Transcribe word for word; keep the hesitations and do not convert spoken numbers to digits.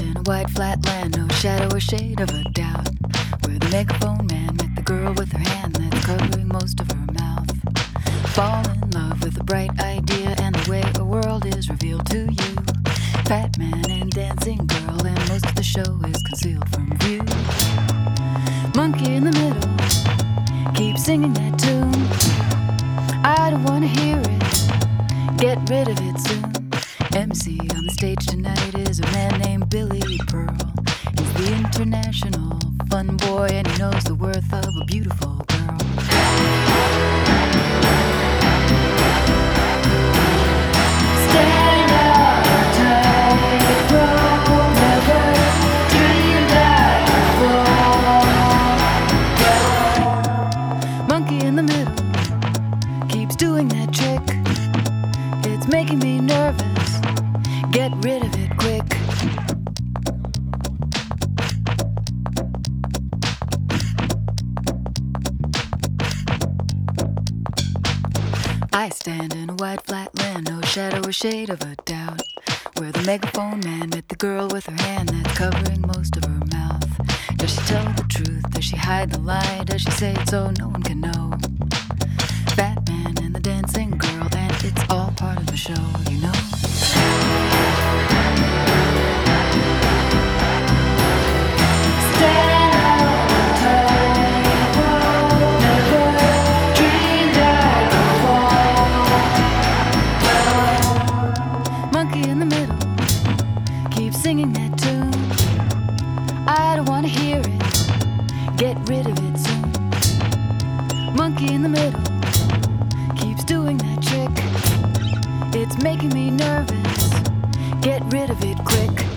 in a white flat land, no shadow or shade of a doubt, where the megaphone man met the girl with her hand that's covering most of her mouth. Fall in love with a bright idea and the way a world is revealed to you. Fat man and dancing girl, and most of the show is concealed from view. Monkey in the middle, keep singing that tune. I don't wanna hear it, get rid of it soon. M C on the stage tonight is a man named Billy Pearl. He's the international fun boy, and he knows the worth of a beautiful girl. Stand up tight, roll, never dream that you fall. Monkey in the middle keeps doing that trick. It's making me nervous. Get rid of it quick. I stand in a white flat land, no shadow or shade of a doubt, where the megaphone man met the girl with her hand that's covering most of her mouth. Does she tell the truth? Does she hide the lie? Does she say it so no one can know? Fat man and the dancing girl, and it's all part of the show, you know. Singing that tune, I don't wanna hear it, get rid of it soon. Monkey in the middle keeps doing that trick. It's making me nervous, get rid of it quick.